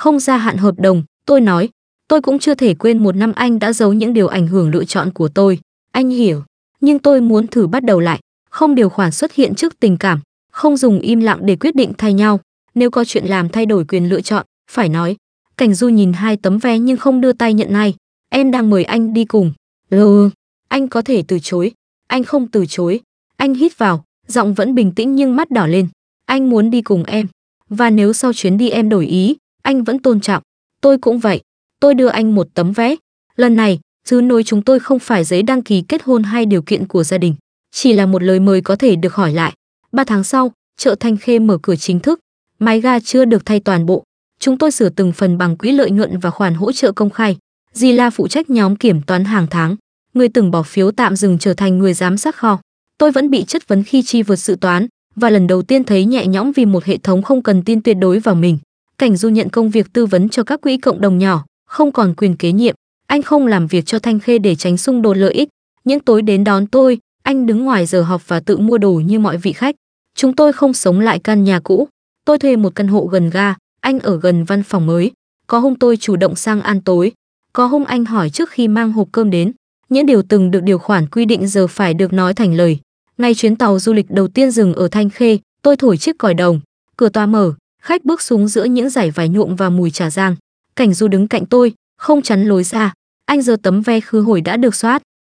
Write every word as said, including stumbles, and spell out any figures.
không gia hạn hợp đồng. Tôi nói, tôi cũng chưa thể quên một năm anh đã giấu những điều ảnh hưởng lựa chọn của tôi. Anh hiểu, nhưng tôi muốn thử bắt đầu lại, không điều khoản xuất hiện trước tình cảm, không dùng im lặng để quyết định thay nhau. Nếu có chuyện làm thay đổi quyền lựa chọn, phải nói. Cảnh Du nhìn hai tấm vé nhưng không đưa tay nhận ngay. Em đang mời anh đi cùng. Ừ, anh có thể từ chối. Anh không từ chối. Anh hít vào, giọng vẫn bình tĩnh nhưng mắt đỏ lên. Anh muốn đi cùng em. Và nếu sau chuyến đi em đổi ý, anh vẫn tôn trọng. Tôi cũng vậy. Tôi đưa anh một tấm vé. Lần này, thứ nối chúng tôi không phải giấy đăng ký kết hôn hay điều kiện của gia đình. Chỉ là một lời mời có thể được hỏi lại. Ba tháng sau, chợ Thanh Khê mở cửa chính thức. Mái ga chưa được thay toàn bộ. Chúng tôi sửa từng phần bằng quỹ lợi nhuận và khoản hỗ trợ công khai. Dì La phụ trách nhóm kiểm toán hàng tháng. Người từng bỏ phiếu tạm dừng trở thành người giám sát kho. Tôi vẫn bị chất vấn khi chi vượt dự toán, và lần đầu tiên thấy nhẹ nhõm vì một hệ thống không cần tin tuyệt đối vào mình. Cảnh Du nhận công việc tư vấn cho các quỹ cộng đồng nhỏ, không còn quyền kế nhiệm. Anh không làm việc cho Thanh Khê để tránh xung đột lợi ích. Những tối đến đón tôi, anh đứng ngoài giờ họp và tự mua đồ như mọi vị khách. Chúng tôi không sống lại căn nhà cũ. Tôi thuê một căn hộ gần ga, anh ở gần văn phòng mới. Có hôm tôi chủ động sang ăn tối, có hôm anh hỏi trước khi mang hộp cơm đến. Những điều từng được điều khoản quy định giờ phải được nói thành lời. Ngày chuyến tàu du lịch đầu tiên dừng ở Thanh Khê, tôi thổi chiếc còi đồng, cửa toa mở, khách bước xuống giữa những dải vải nhuộm và mùi trà giang. Cảnh Du đứng cạnh tôi, không chắn lối ra. Anh giơ tấm vé khứ hồi đã được soát.